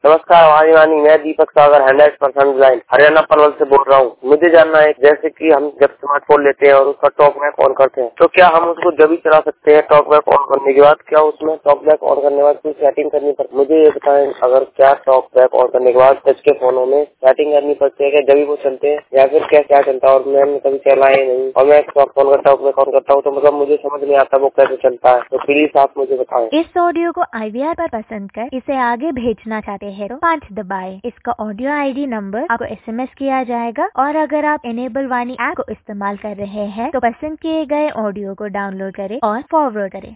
नमस्कार वाणी वाणी, मैं दीपक सागर 100% ब्लाइंड हरियाणा पनवल से बोल रहा हूँ। मुझे जानना है जैसे कि हम जब स्मार्टफोन लेते हैं और उसका टॉक बैक ऑन करते हैं तो क्या हम उसको जब भी चला सकते हैं टॉक बैक ऑन करने के बाद? क्या उसमें टॉक बैक ऑन करने के बाद कोई सेटिंग करनी पड़ती? मुझे ये बताएं, अगर क्या टॉक बैक ऑन करने के बाद टच के फोनों में सेटिंग करनी पड़ती है क्या जब भी वो चलते हैं, या फिर क्या क्या चलता है? और मैंने कभी चलाए नहीं और मैं टॉक फोन का टॉक बैक ऑन करता हूँ तो मतलब मुझे समझ नहीं आता वो कैसे चलता है, तो प्लीज आप मुझे बताएं। इस ऑडियो को IVR पर पसंद कर इसे आगे भेजना चाहते हैं तो 5 दबाएं। इसका ऑडियो ID नंबर आपको SMS किया जाएगा और अगर आप इनेबल वाणी ऐप को इस्तेमाल कर रहे हैं तो पसंद किए गए ऑडियो को डाउनलोड करें और फॉरवर्ड करें।